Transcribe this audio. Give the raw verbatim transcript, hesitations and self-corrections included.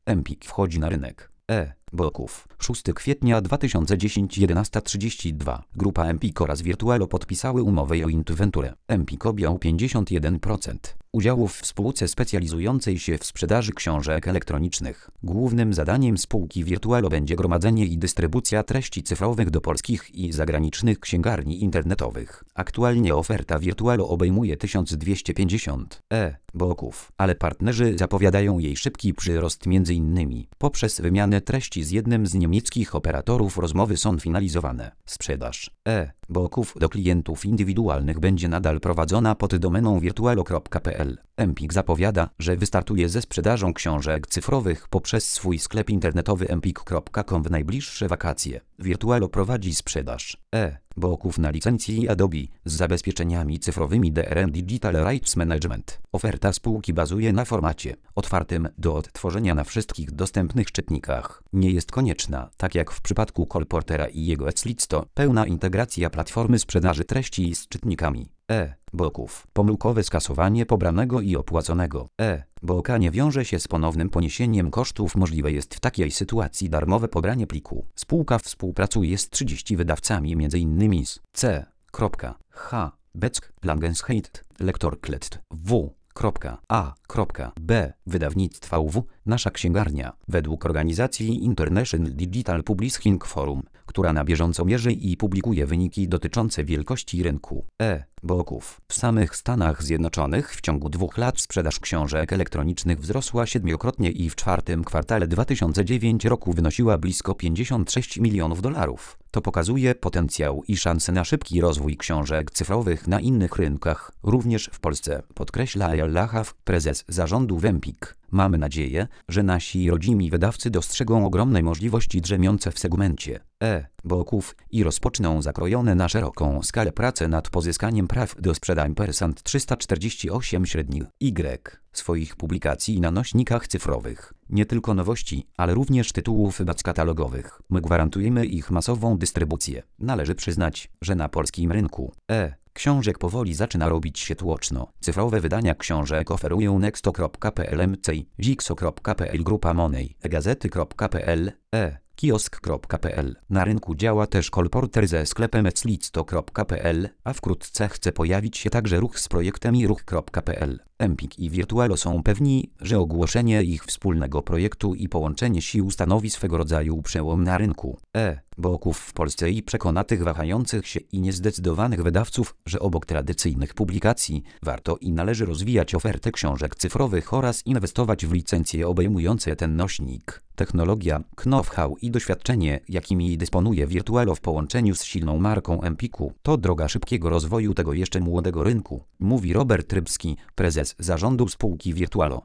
Empik wchodzi na rynek e-booków. szóstego kwietnia dwa tysiące dziesiątego jedenasta trzydzieści dwa. Grupa Empik oraz Virtuelo podpisały umowę joint venture. Empik objął pięćdziesiąt jeden procent udziałów w spółce specjalizującej się w sprzedaży książek elektronicznych. Głównym zadaniem spółki Virtuelo będzie gromadzenie i dystrybucja treści cyfrowych do polskich i zagranicznych księgarni internetowych. Aktualnie oferta Virtuelo obejmuje tysiąc dwieście pięćdziesiąt e-booków, ale partnerzy zapowiadają jej szybki przyrost między innymi poprzez wymianę treści z jednym z niemieckich operatorów. Rozmowy są finalizowane. Sprzedaż e-booków do klientów indywidualnych będzie nadal prowadzona pod domeną virtuelo kropka p l. Empik zapowiada, że wystartuje ze sprzedażą książek cyfrowych poprzez swój sklep internetowy empik kropka com w najbliższe wakacje. Virtuelo prowadzi sprzedaż e-booków na licencji Adobe z zabezpieczeniami cyfrowymi D R M Digital Rights Management. Oferta spółki bazuje na formacie otwartym do odtworzenia na wszystkich dostępnych czytnikach. Nie jest konieczna, tak jak w przypadku Colportera i jego Edslisto, pełna integracja platformy sprzedaży treści z czytnikami e-booków. Pomyłkowe skasowanie pobranego i opłaconego e-booka nie wiąże się z ponownym poniesieniem kosztów. Możliwe jest w takiej sytuacji darmowe pobranie pliku. Spółka współpracuje z trzydziestoma wydawcami, m.in. z C. H. Beck, Langenscheidt, Lektorklet, W. A. B. Wydawnictwa U W. Nasza księgarnia. Według organizacji International Digital Publishing Forum, która na bieżąco mierzy i publikuje wyniki dotyczące wielkości rynku e-booków. W samych Stanach Zjednoczonych w ciągu dwóch lat sprzedaż książek elektronicznych wzrosła siedmiokrotnie i w czwartym kwartale dwa tysiące dziewiątego roku wynosiła blisko pięćdziesiąt sześć milionów dolarów. To pokazuje potencjał i szanse na szybki rozwój książek cyfrowych na innych rynkach, również w Polsce, podkreśla Eyal Lahav, prezes zarządu w Empik. Mamy nadzieję, że nasi rodzimi wydawcy dostrzegą ogromne możliwości drzemiące w segmencie e-booków i rozpoczną zakrojone na szeroką skalę pracę nad pozyskaniem praw do sprzedań Persant trzysta czterdzieści osiem średni Y swoich publikacji na nośnikach cyfrowych. Nie tylko nowości, ale również tytułów backatalogowych. My gwarantujemy ich masową dystrybucję. Należy przyznać, że na polskim rynku e książek powoli zaczyna robić się tłoczno. Cyfrowe wydania książek oferują nexto kropka p l, M C I, zixo kropka p l, Grupa Monej, egazety kropka p l, e kiosk kropka p l. Na rynku działa też Colporter ze sklepem edslisto kropka p l, a wkrótce chce pojawić się także Ruch z projektem i ruch kropka p l. Empik i Virtuelo są pewni, że ogłoszenie ich wspólnego projektu i połączenie sił stanowi swego rodzaju przełom na rynku e-booków w Polsce i przekona tych wahających się i niezdecydowanych wydawców, że obok tradycyjnych publikacji warto i należy rozwijać ofertę książek cyfrowych oraz inwestować w licencje obejmujące ten nośnik. Technologia, know-how i doświadczenie, jakimi dysponuje Virtuelo w połączeniu z silną marką Empiku, to droga szybkiego rozwoju tego jeszcze młodego rynku, mówi Robert Rybski, prezes zarządu spółki Virtuelo.